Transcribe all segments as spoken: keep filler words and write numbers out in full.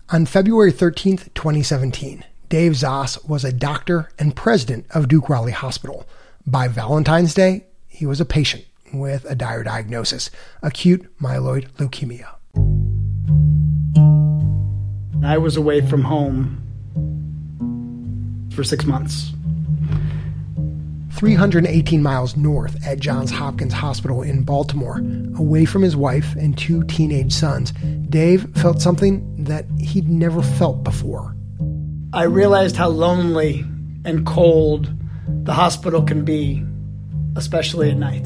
On February thirteenth, twenty seventeen, Dave Zoss was a doctor and president of Duke Raleigh Hospital. By Valentine's Day, he was a patient with a dire diagnosis, acute myeloid leukemia. I was away from home for six months. three hundred eighteen miles north at Johns Hopkins Hospital in Baltimore, away from his wife and two teenage sons, Dave felt something that he'd never felt before. I realized how lonely and cold the hospital can be, especially at night.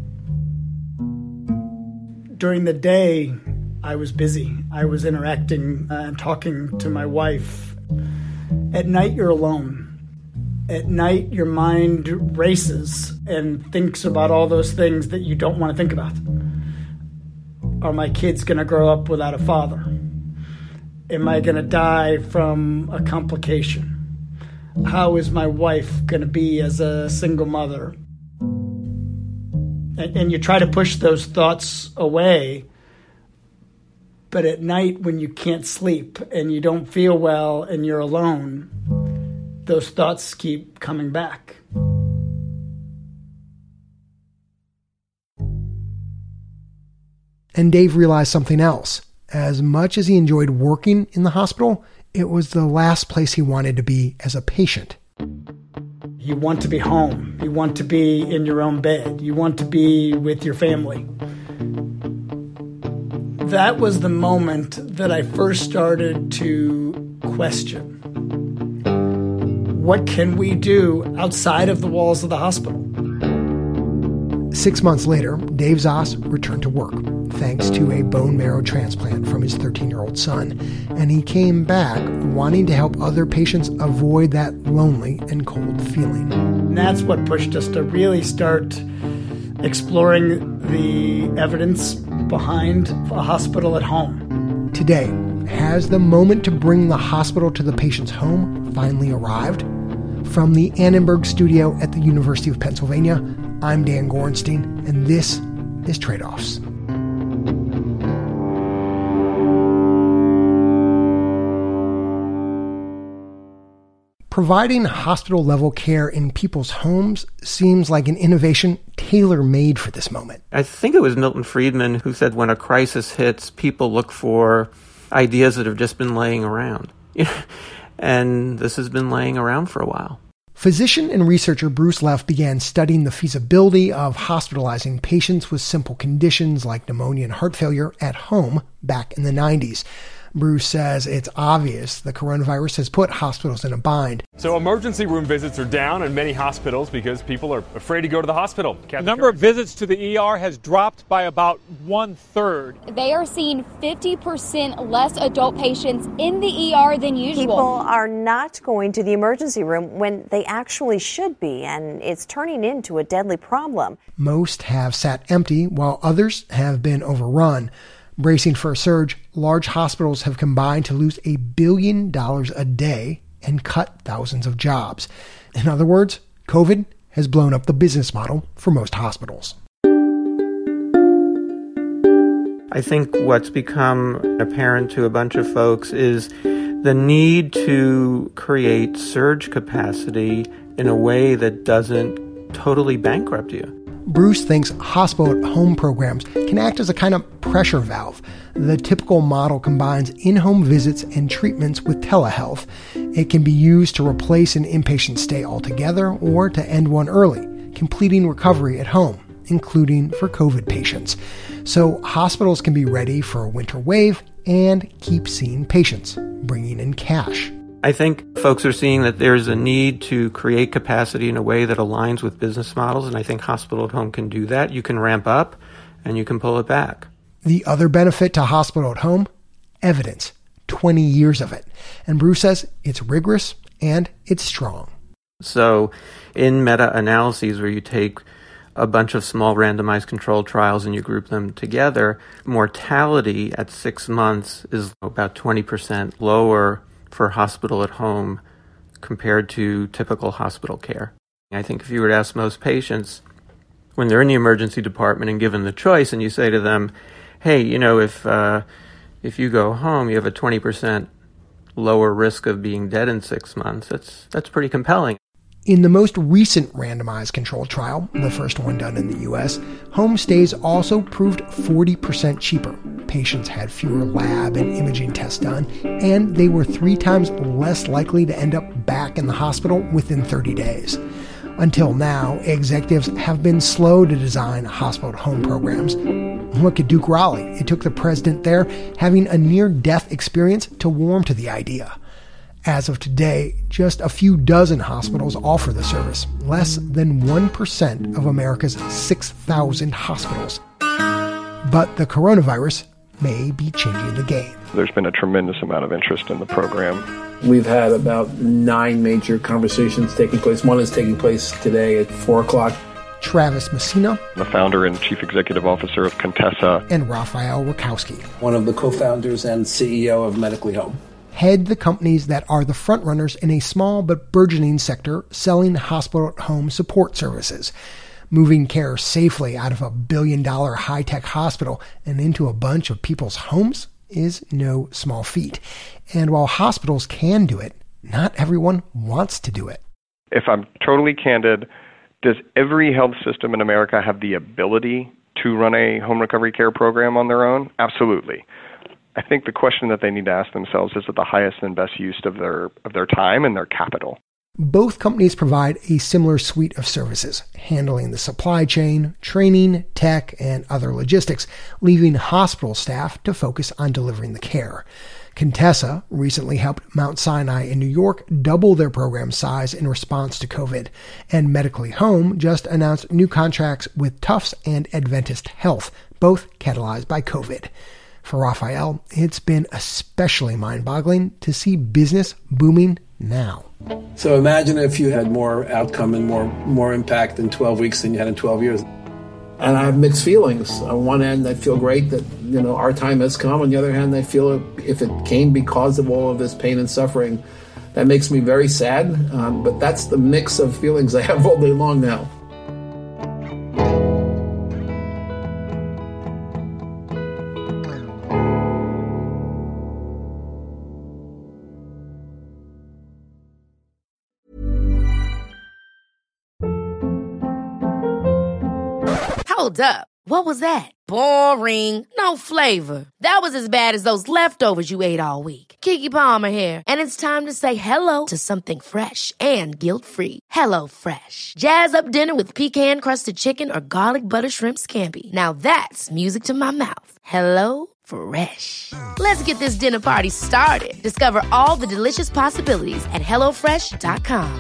During the day, I was busy. I was interacting and talking to my wife. At night, you're alone. At night, your mind races and thinks about all those things that you don't want to think about. Are my kids going to grow up without a father? Am I going to die from a complication? How is my wife going to be as a single mother? And, and you try to push those thoughts away. But at night, when you can't sleep and you don't feel well and you're alone, those thoughts keep coming back. And Dave realized something else. As much as he enjoyed working in the hospital, it was the last place he wanted to be as a patient. You want to be home. You want to be in your own bed. You want to be with your family. That was the moment that I first started to question. What can we do outside of the walls of the hospital? Six months later, Dave Zoss returned to work, thanks to a bone marrow transplant from his thirteen-year-old son, and he came back wanting to help other patients avoid that lonely and cold feeling. And that's what pushed us to really start exploring the evidence behind a hospital at home. Today, has the moment to bring the hospital to the patient's home finally arrived? From the Annenberg studio at the University of Pennsylvania, I'm Dan Gorenstein, and this is Trade-Offs. Providing hospital-level care in people's homes seems like an innovation tailor-made for this moment. I think it was Milton Friedman who said when a crisis hits, people look for ideas that have just been laying around. And this has been laying around for a while. Physician and researcher Bruce Leff began studying the feasibility of hospitalizing patients with simple conditions like pneumonia and heart failure at home back in the nineties. Bruce says it's obvious the coronavirus has put hospitals in a bind. So emergency room visits are down in many hospitals because people are afraid to go to the hospital. The number of visits to the E R has dropped by about one-third. They are seeing fifty percent less adult patients in the E R than usual. People are not going to the emergency room when they actually should be, and it's turning into a deadly problem. Most have sat empty, while others have been overrun. Bracing for a surge, large hospitals have combined to lose a billion dollars a day and cut thousands of jobs. In other words, COVID has blown up the business model for most hospitals. I think what's become apparent to a bunch of folks is the need to create surge capacity in a way that doesn't totally bankrupt you. Bruce thinks hospital-at-home programs can act as a kind of pressure valve. The typical model combines in-home visits and treatments with telehealth. It can be used to replace an inpatient stay altogether or to end one early, completing recovery at home, including for COVID patients. So hospitals can be ready for a winter wave and keep seeing patients, bringing in cash. I think folks are seeing that there's a need to create capacity in a way that aligns with business models, and I think hospital at home can do that. You can ramp up and you can pull it back. The other benefit to hospital at home? Evidence. twenty years of it. And Bruce says it's rigorous and it's strong. So in meta-analyses where you take a bunch of small randomized controlled trials and you group them together, mortality at six months is about twenty percent lower for hospital at home compared to typical hospital care. I think if you were to ask most patients, when they're in the emergency department and given the choice, and you say to them, hey, you know, if uh, if you go home, you have a twenty percent lower risk of being dead in six months, that's, that's pretty compelling. In the most recent randomized controlled trial, the first one done in the U S, home stays also proved forty percent cheaper. Patients had fewer lab and imaging tests done, and they were three times less likely to end up back in the hospital within thirty days. Until now, executives have been slow to design hospital-at-home programs. Look at Duke Raleigh. It took the president there having a near-death experience to warm to the idea. As of today, just a few dozen hospitals offer the service, less than one percent of America's six thousand hospitals. But the coronavirus may be changing the game. There's been a tremendous amount of interest in the program. We've had about nine major conversations taking place. One is taking place today at four o'clock. Travis Messina, the founder and chief executive officer of Contessa, and Raphael Rakowski, one of the co-founders and C E O of Medically Home, head the companies that are the frontrunners in a small but burgeoning sector selling hospital-at-home support services. Moving care safely out of a billion-dollar high-tech hospital and into a bunch of people's homes is no small feat. And while hospitals can do it, not everyone wants to do it. If I'm totally candid, does every health system in America have the ability to run a home recovery care program on their own? Absolutely. I think the question that they need to ask themselves is at the highest and best use of their of their time and their capital. Both companies provide a similar suite of services, handling the supply chain, training, tech, and other logistics, leaving hospital staff to focus on delivering the care. Contessa recently helped Mount Sinai in New York double their program size in response to COVID, and Medically Home just announced new contracts with Tufts and Adventist Health, both catalyzed by COVID. For Raphael, it's been especially mind-boggling to see business booming now. So imagine if you had more outcome and more more impact in twelve weeks than you had in twelve years. And I have mixed feelings. On one hand, I feel great that, you know, our time has come. On the other hand, I feel if it came because of all of this pain and suffering, that makes me very sad. Um, but that's the mix of feelings I have all day long now. Hold up. What was that? Boring. No flavor. That was as bad as those leftovers you ate all week. Keke Palmer here, and it's time to say hello to something fresh and guilt-free. Hello Fresh. Jazz up dinner with pecan-crusted chicken or garlic butter shrimp scampi. Now that's music to my mouth. Hello Fresh. Let's get this dinner party started. Discover all the delicious possibilities at hello fresh dot com.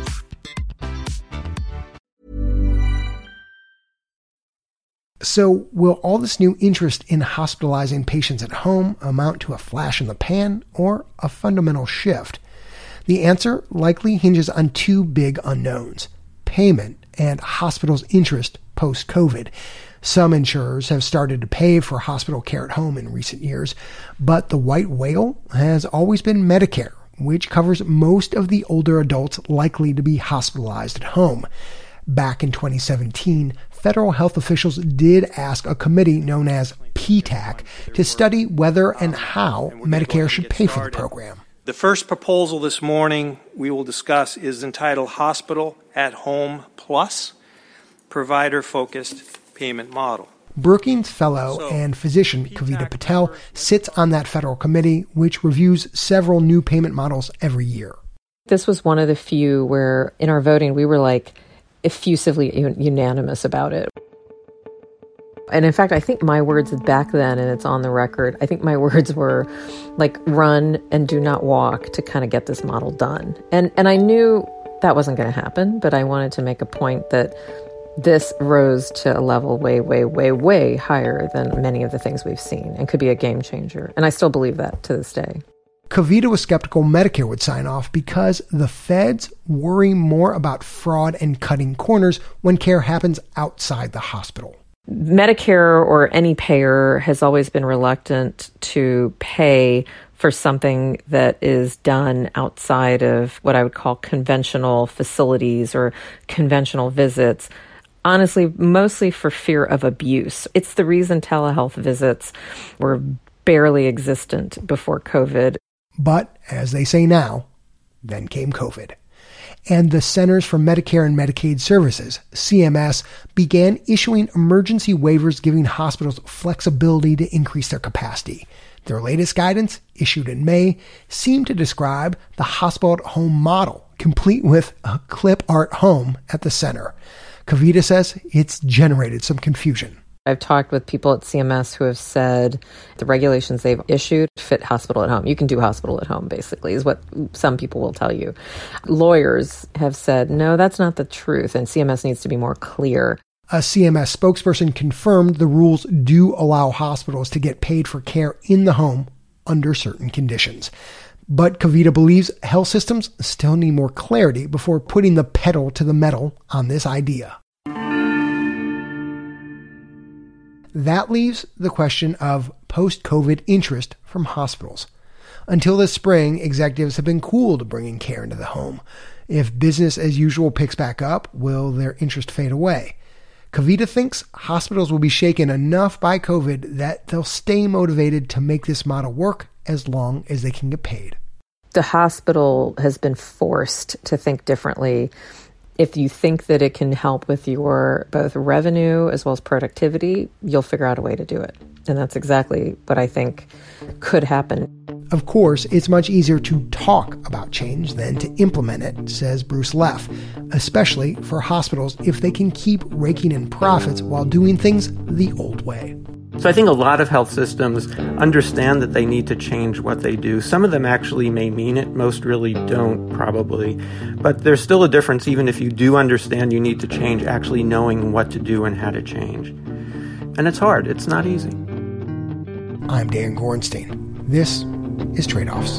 So, will all this new interest in hospitalizing patients at home amount to a flash in the pan or a fundamental shift? The answer likely hinges on two big unknowns: payment and hospitals' interest post-COVID. Some insurers have started to pay for hospital care at home in recent years, but the white whale has always been Medicare, which covers most of the older adults likely to be hospitalized at home. Back in twenty seventeen, federal health officials did ask a committee known as P TAC to study whether and how Medicare should pay for the program. The first proposal this morning we will discuss is entitled Hospital at Home Plus, Provider-Focused Payment Model. Brookings fellow and physician Kavita Patel sits on that federal committee, which reviews several new payment models every year. This was one of the few where in our voting we were like, effusively unanimous about it. And in fact, I think my words back then, and it's on the record, I think my words were like, run and do not walk to kind of get this model done. And and I knew that wasn't going to happen, but I wanted to make a point that this rose to a level way, way, way, way higher than many of the things we've seen and could be a game changer. And I still believe that to this day. Kavita was skeptical Medicare would sign off because the feds worry more about fraud and cutting corners when care happens outside the hospital. Medicare or any payer has always been reluctant to pay for something that is done outside of what I would call conventional facilities or conventional visits. Honestly, mostly for fear of abuse. It's the reason telehealth visits were barely existent before COVID. But, as they say now, then came COVID. And the Centers for Medicare and Medicaid Services, C M S, began issuing emergency waivers giving hospitals flexibility to increase their capacity. Their latest guidance, issued in May, seemed to describe the hospital-at-home model, complete with a clip art home at the center. Kavita says it's generated some confusion. I've talked with people at C M S who have said the regulations they've issued fit hospital at home. You can do hospital at home, basically, is what some people will tell you. Lawyers have said, no, that's not the truth, and C M S needs to be more clear. A C M S spokesperson confirmed the rules do allow hospitals to get paid for care in the home under certain conditions. But Kavita believes health systems still need more clarity before putting the pedal to the metal on this idea. That leaves the question of post-COVID interest from hospitals. Until this spring, executives have been cool to bringing care into the home. If business as usual picks back up, will their interest fade away? Kavita thinks hospitals will be shaken enough by COVID that they'll stay motivated to make this model work as long as they can get paid. The hospital has been forced to think differently. If you think that it can help with your both revenue as well as productivity, you'll figure out a way to do it. And that's exactly what I think could happen. Of course, it's much easier to talk about change than to implement it, says Bruce Leff, especially for hospitals if they can keep raking in profits while doing things the old way. So I think a lot of health systems understand that they need to change what they do. Some of them actually may mean it. Most really don't, probably. But there's still a difference, even if you do understand you need to change, actually knowing what to do and how to change. And it's hard. It's not easy. I'm Dan Gorenstein. This is Trade-Offs.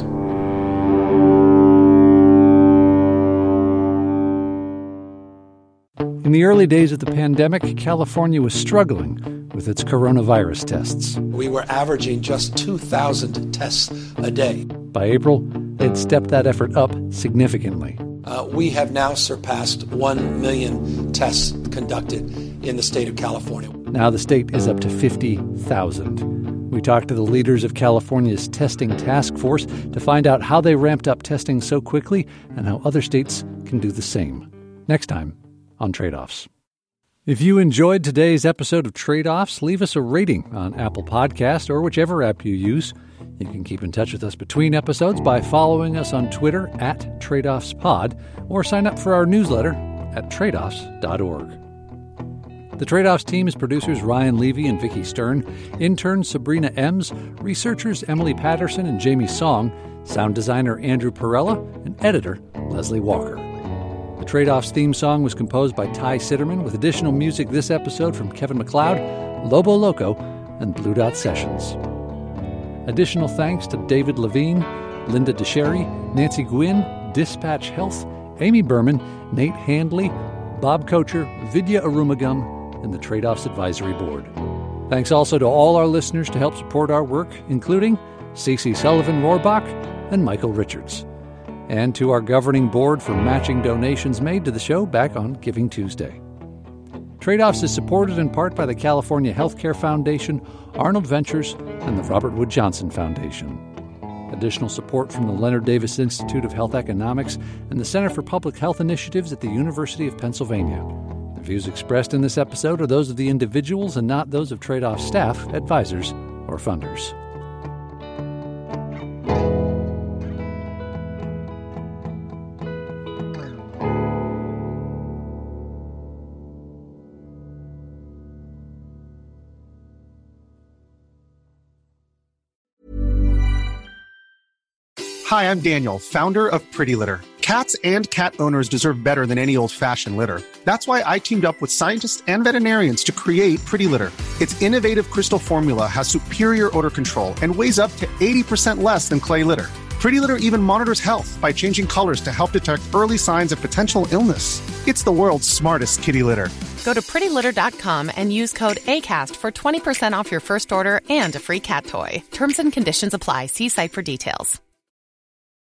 In the early days of the pandemic, California was struggling with its coronavirus tests. We were averaging just two thousand tests a day. By April, they'd stepped that effort up significantly. Uh, we have now surpassed one million tests conducted in the state of California. Now the state is up to fifty thousand. We talked to the leaders of California's testing task force to find out how they ramped up testing so quickly and how other states can do the same. Next time on Trade-Offs. If you enjoyed today's episode of Trade-Offs, leave us a rating on Apple Podcast or whichever app you use. You can keep in touch with us between episodes by following us on Twitter at TradeoffsPod or sign up for our newsletter at tradeoffs dot org. The Trade-Offs team is producers Ryan Levy and Vicky Stern, interns Sabrina Ems, researchers Emily Patterson and Jamie Song, sound designer Andrew Perella, and editor Leslie Walker. The Trade-Offs theme song was composed by Ty Sitterman, with additional music this episode from Kevin MacLeod, Lobo Loco, and Blue Dot Sessions. Additional thanks to David Levine, Linda DeSherry, Nancy Gwynn, Dispatch Health, Amy Berman, Nate Handley, Bob Kocher, Vidya Arumagam, and the Trade-Offs Advisory Board. Thanks also to all our listeners to help support our work, including Stacey Sullivan-Rohrbach and Michael Richards. And to our governing board for matching donations made to the show back on Giving Tuesday. Trade-Offs is supported in part by the California Healthcare Foundation, Arnold Ventures, and the Robert Wood Johnson Foundation. Additional support from the Leonard Davis Institute of Health Economics and the Center for Public Health Initiatives at the University of Pennsylvania. The views expressed in this episode are those of the individuals and not those of Trade-Off staff, advisors, or funders. Hi, I'm Daniel, founder of Pretty Litter. Cats and cat owners deserve better than any old-fashioned litter. That's why I teamed up with scientists and veterinarians to create Pretty Litter. Its innovative crystal formula has superior odor control and weighs up to eighty percent less than clay litter. Pretty Litter even monitors health by changing colors to help detect early signs of potential illness. It's the world's smartest kitty litter. Go to pretty litter dot com and use code ACAST for twenty percent off your first order and a free cat toy. Terms and conditions apply. See site for details.